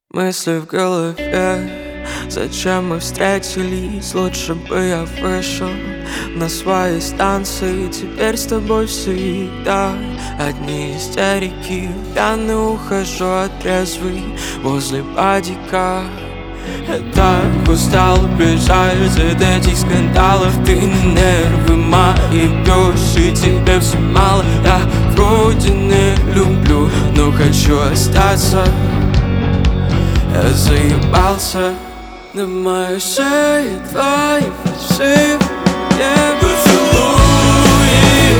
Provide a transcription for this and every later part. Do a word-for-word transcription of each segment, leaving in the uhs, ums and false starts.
Мысли в голове, зачем мы встретились? Лучше бы я вышел на своей станции. Теперь с тобой всегда одни истерики. Пьяный ухожу, а трезвый возле падика. Я так устал бежать от этих скандалов. Ты на нервы мои бьешь, и тебе все мало. Я вроде не люблю, но хочу остаться. Я заебался. На моей шее твои фальшивые поцелуи.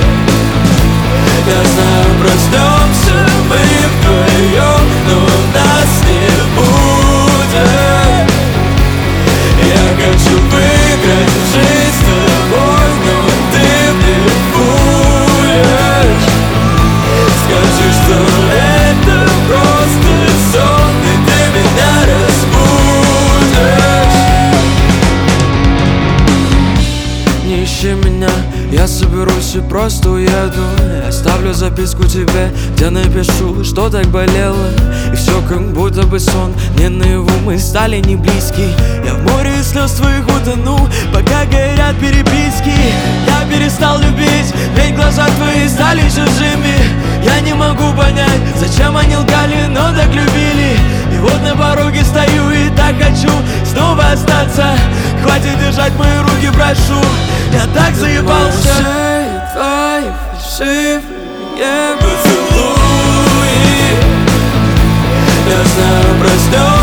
Я знаю, проснемся мы вдвоем, но нас не будет. Я хочу выиграть жизнь с тобой, но ты мне будешь. Скажи, что это просто сон, и ты меня разбудишь. Не ищи меня, я соберусь и просто уеду. Оставлю записку тебе, где напишу, что так болело. И все как будто бы сон, не наяву, мы стали не близки. Я в море слез твоих утону, пока горят переписки. Я перестал любить, ведь глаза твои стали чужими. Я не могу понять, зачем они лгали, но так любили. И вот на пороге стою и так хочу снова остаться. Хватит держать мои руки, прошу, я так заебался. Твои фальшивые поцелуи. Я знаю, проснёшься